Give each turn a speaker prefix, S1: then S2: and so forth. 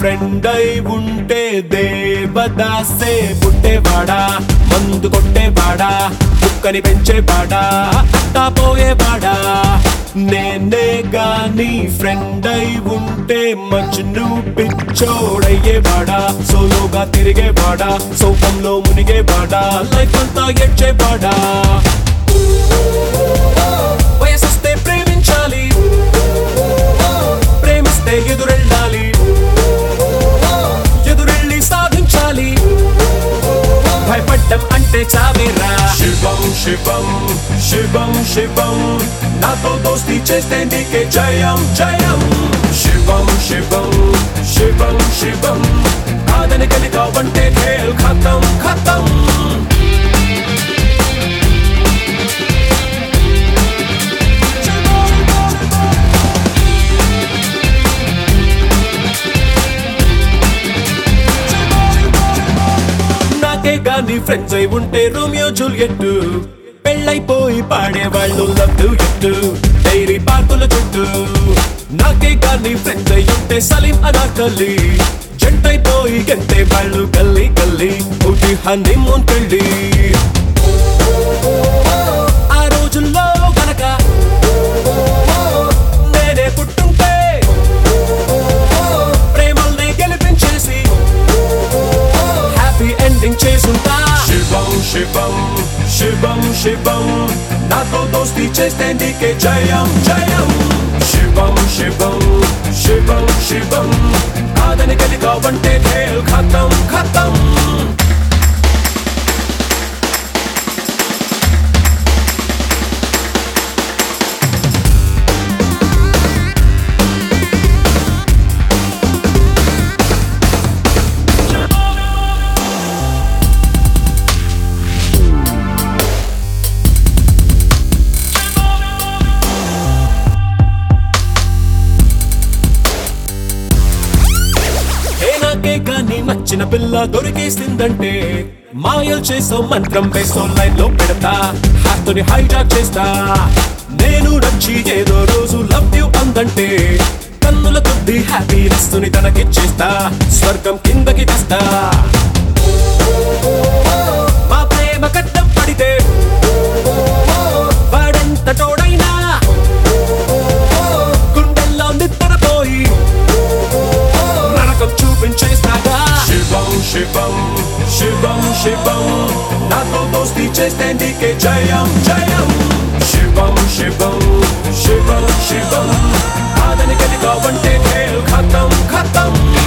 S1: Friend అయి ఉంటే దేవదాసే పుట్టేవాడా, మందు కొట్టేవాడా, కుక్కని పెంచేవాడా, అట్టా పోయేవాడా. నేనే గాని ఫ్రెండ్ అయి ఉంటే మజ్ను పిచ్చోడయ్యేవాడా, సోలోగా తిరిగేవాడా, సోకంలో మునిగేవాడా, లైఫ్ అంతా ఏడ్చేవాడా. వయసొస్తే ప్రేమించాలి, ప్రేమిస్తే ఎదురెళ్ళాలి, ఎదురెళ్ళి సాధించాలి, భయపడ్డం అంటే చావేరా. శివం శివం శివం శివం, నాతో దోస్తి చేస్తే నీకే జయం జయం. శివం శివం శివం శివం, కాదని కలిగావంటే ఖేల్ ఖతం ఖతం. గాని ఫ్రెండ్స్ అయి ఉంటే రోమియో జూలియట్, పెళ్ళైపోయి పాడేవాళ్ళు లవ్ టు ఎట్, డైరీ పార్కుల చుట్టూ. నాకే గాని ఫ్రెండ్స్ అయి ఉంటే సలీం అనార్కలి, జంటైపోయి గంటే వాళ్ళు గల్లీ గల్లీ, ఊటీ హనీమూన్ పెళ్ళి. ఆ రోజుల్లో గనక నేనే పుట్టుంటే ప్రేమల్ని గెలిపించేసి హ్యాపీ ఎండింగ్ చేసుంటా. శివం శివం శివం శివం, నాతో దోస్తి చేస్తే నీకే జయం జయం. శివం శివం శివం శివం, కాదని కలిగావంటే ఖేల్ ఖతం ఖతం. గాని నచ్చిన పిల్ల దొరికేసిందంటే మాయలు చేసో మంత్రం వేసో లైన్ లో పెడతా, హార్ట్ని హైజాక్ చేస్తా. నేను నచ్చి ఏదో రోజు లవ్ యూ అందంటే కన్నుల కొద్ది హ్యాపీనెస్ ని తనకిచ్చేస్తా, స్వర్గం కిందకి తెస్తా. మా ప్రేమ కట్టం పడితే వాడెంత తోడైనా గుండెల్లో నిద్రపోయి నరకం చూపించేస్తాగా. శివం శివం శివం శివం, నాతో దోస్తి చేస్తే నీకే జయం జయం. శివం శివం శివం శివం, కాదని కలిగావంటే ఖేల్ ఖతం ఖతం.